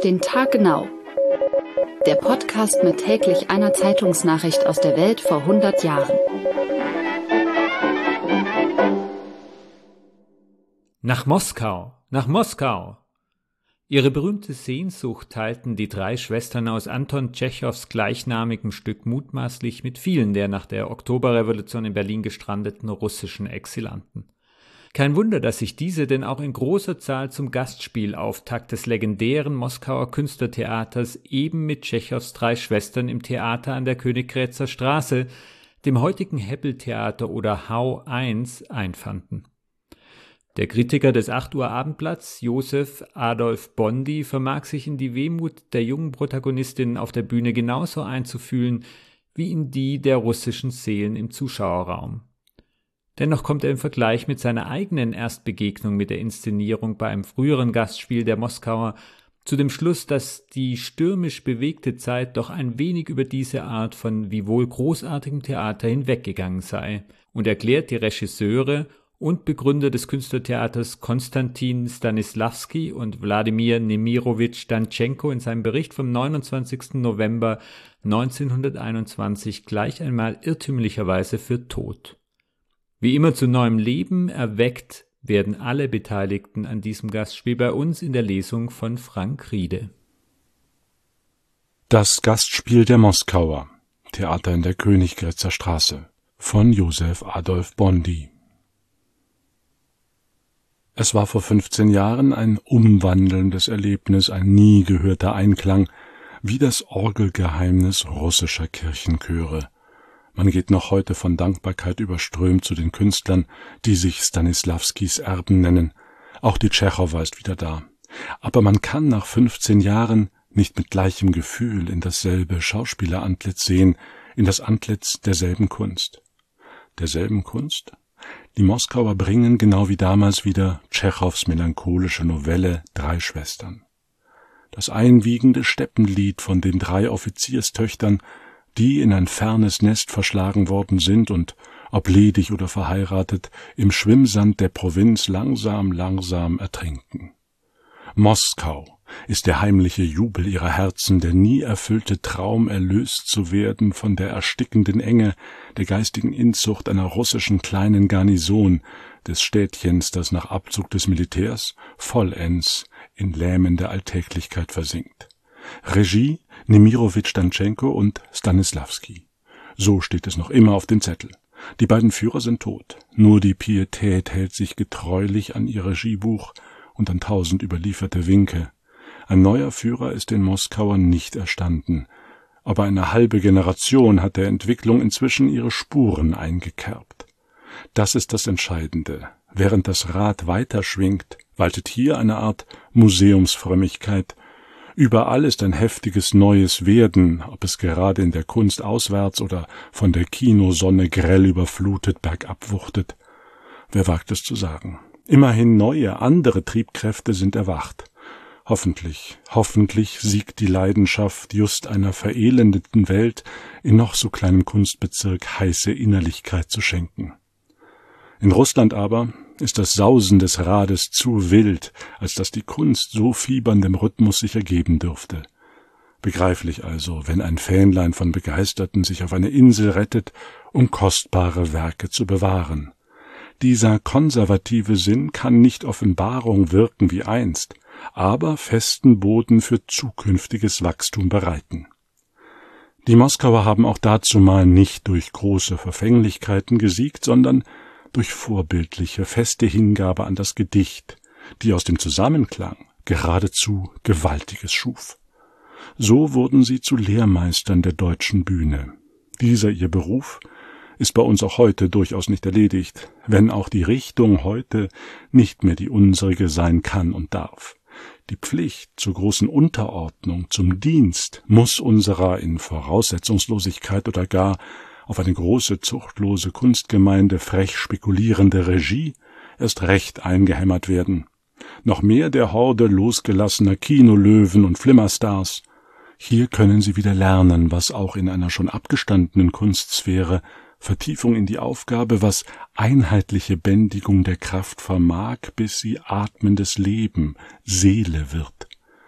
Auf den Tag genau. Der Podcast mit täglich einer Zeitungsnachricht aus der Welt vor 100 Jahren. Nach Moskau, nach Moskau! Ihre berühmte Sehnsucht teilten die drei Schwestern aus Anton Tschechows gleichnamigem Stück mutmaßlich mit vielen der nach der Oktoberrevolution in Berlin gestrandeten russischen Exilanten. Kein Wunder, dass sich diese denn auch in großer Zahl zum Gastspielauftakt des legendären Moskauer Künstlertheaters eben mit Tschechows drei Schwestern im Theater an der Königgrätzer Straße, dem heutigen Hebbeltheater oder Hau 1, einfanden. Der Kritiker des 8 Uhr Abendblatts, Josef Adolf Bondy, vermag sich in die Wehmut der jungen Protagonistinnen auf der Bühne genauso einzufühlen wie in die der russischen Seelen im Zuschauerraum. Dennoch kommt er im Vergleich mit seiner eigenen Erstbegegnung mit der Inszenierung bei einem früheren Gastspiel der Moskauer zu dem Schluss, dass die stürmisch bewegte Zeit doch ein wenig über diese Art von wiewohl großartigem Theater hinweggegangen sei und erklärt die Regisseure und Begründer des Künstlertheaters Konstantin Stanislavski und Wladimir Nemirowitsch Dantschenko in seinem Bericht vom 29. November 1921 gleich einmal irrtümlicherweise für tot. Wie immer zu neuem Leben erweckt werden alle Beteiligten an diesem Gastspiel bei uns in der Lesung von Frank Riede. Das Gastspiel der Moskauer, Theater in der Königgrätzer Straße, von Josef Adolf Bondy. Es war vor 15 Jahren ein umwandelndes Erlebnis, ein nie gehörter Einklang, wie das Orgelgeheimnis russischer Kirchenchöre. Man geht noch heute von Dankbarkeit überströmt zu den Künstlern, die sich Stanislavskis Erben nennen. Auch die Tschechowa ist wieder da. Aber man kann nach 15 Jahren nicht mit gleichem Gefühl in dasselbe Schauspielerantlitz sehen, in das Antlitz derselben Kunst. Derselben Kunst? Die Moskauer bringen genau wie damals wieder Tschechows melancholische Novelle Drei Schwestern. Das einwiegende Steppenlied von den 3 Offizierstöchtern, die in ein fernes Nest verschlagen worden sind und, ob ledig oder verheiratet, im Schwimmsand der Provinz langsam ertrinken. Moskau ist der heimliche Jubel ihrer Herzen, der nie erfüllte Traum, erlöst zu werden von der erstickenden Enge der geistigen Inzucht einer russischen kleinen Garnison, des Städtchens, das nach Abzug des Militärs vollends in lähmende Alltäglichkeit versinkt. Regie Nemirowitsch Dantschenko und Stanislavski. So steht es noch immer auf dem Zettel. Die beiden Führer sind tot. Nur die Pietät hält sich getreulich an ihr Regiebuch und an 1000 überlieferte Winke. Ein neuer Führer ist den Moskauern nicht erstanden. Aber eine halbe Generation hat der Entwicklung inzwischen ihre Spuren eingekerbt. Das ist das Entscheidende. Während das Rad weiterschwingt, waltet hier eine Art Museumsfrömmigkeit. Überall ist ein heftiges neues Werden, ob es gerade in der Kunst auswärts oder von der Kinosonne grell überflutet bergab wuchtet. Wer wagt es zu sagen? Immerhin neue, andere Triebkräfte sind erwacht. Hoffentlich siegt die Leidenschaft, just einer verelendeten Welt in noch so kleinem Kunstbezirk heiße Innerlichkeit zu schenken. In Russland aber ist das Sausen des Rades zu wild, als dass die Kunst so fieberndem Rhythmus sich ergeben dürfte. Begreiflich also, wenn ein Fähnlein von Begeisterten sich auf eine Insel rettet, um kostbare Werke zu bewahren. Dieser konservative Sinn kann nicht Offenbarung wirken wie einst, aber festen Boden für zukünftiges Wachstum bereiten. Die Moskauer haben auch dazumal nicht durch große Verfänglichkeiten gesiegt, sondern durch vorbildliche, feste Hingabe an das Gedicht, die aus dem Zusammenklang geradezu Gewaltiges schuf. So wurden sie zu Lehrmeistern der deutschen Bühne. Dieser ihr Beruf ist bei uns auch heute durchaus nicht erledigt, wenn auch die Richtung heute nicht mehr die unsere sein kann und darf. Die Pflicht zur großen Unterordnung, zum Dienst muss unserer in Voraussetzungslosigkeit oder gar auf eine große, zuchtlose Kunstgemeinde frech spekulierende Regie erst recht eingehämmert werden. Noch mehr der Horde losgelassener Kinolöwen und Flimmerstars. Hier können sie wieder lernen, was auch in einer schon abgestandenen Kunstsphäre Vertiefung in die Aufgabe, was einheitliche Bändigung der Kraft vermag, bis sie atmendes Leben, Seele wird.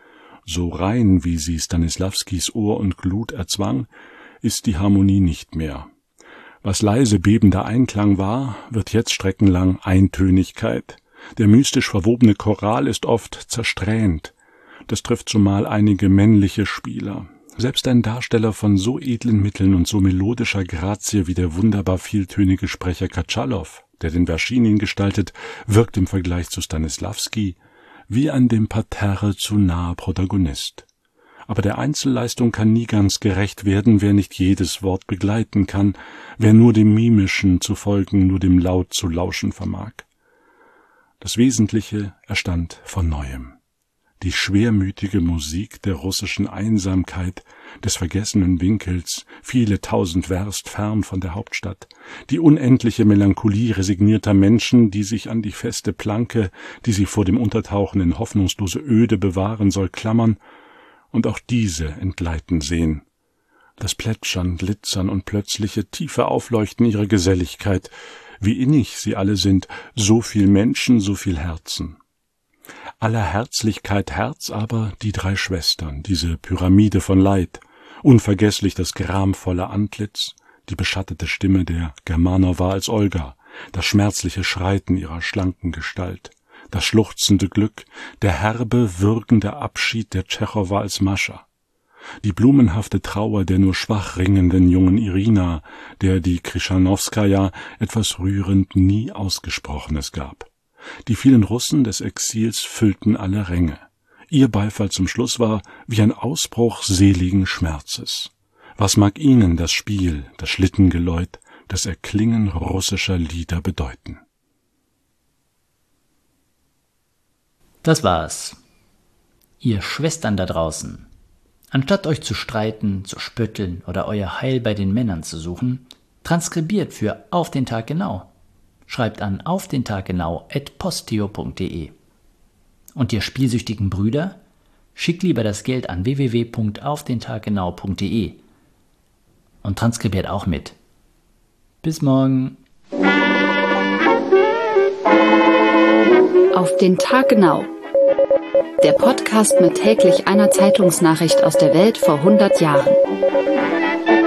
so rein, wie sie Stanisławskis Ohr und Glut erzwang, ist die Harmonie nicht mehr. Was leise bebender Einklang war, wird jetzt streckenlang Eintönigkeit. Der mystisch verwobene Choral ist oft zersträhnt. Das trifft zumal einige männliche Spieler. Selbst ein Darsteller von so edlen Mitteln und so melodischer Grazie wie der wunderbar vieltönige Sprecher Katschalow, der den Verschinin gestaltet, wirkt im Vergleich zu Stanisławski wie ein dem Parterre zu naher Protagonist. Aber der Einzelleistung kann nie ganz gerecht werden, wer nicht jedes Wort begleiten kann, wer nur dem Mimischen zu folgen, nur dem Laut zu lauschen vermag. Das Wesentliche erstand von Neuem. Die schwermütige Musik der russischen Einsamkeit, des vergessenen Winkels, viele tausend Werst fern von der Hauptstadt, die unendliche Melancholie resignierter Menschen, die sich an die feste Planke, die sie vor dem Untertauchen in hoffnungslose Öde bewahren soll, klammern und auch diese entgleiten sehen. Das Plätschern, Glitzern und plötzliche tiefe Aufleuchten ihrer Geselligkeit, wie innig sie alle sind, so viel Menschen, so viel Herzen. Aller Herzlichkeit Herz aber die drei Schwestern, diese Pyramide von Leid, unvergesslich das gramvolle Antlitz, die beschattete Stimme der Germanowa als Olga, das schmerzliche Schreiten ihrer schlanken Gestalt, das schluchzende Glück, der herbe, würgende Abschied der Tschechowa als Mascha, die blumenhafte Trauer der nur schwach ringenden jungen Irina, der die Krischanowskaja etwas rührend nie Ausgesprochenes gab. Die vielen Russen des Exils füllten alle Ränge. Ihr Beifall zum Schluss war wie ein Ausbruch seligen Schmerzes. Was mag Ihnen das Spiel, das Schlittengeläut, das Erklingen russischer Lieder bedeuten? Das war's. Ihr Schwestern da draußen. Anstatt euch zu streiten, zu spötteln oder euer Heil bei den Männern zu suchen, transkribiert für Auf den Tag genau. Schreibt an aufdentaggenau@posteo.de. Und ihr spielsüchtigen Brüder, schickt lieber das Geld an www.aufdentaggenau.de und transkribiert auch mit. Bis morgen. Auf den Tag genau. Der Podcast mit täglich einer Zeitungsnachricht aus der Welt vor 100 Jahren.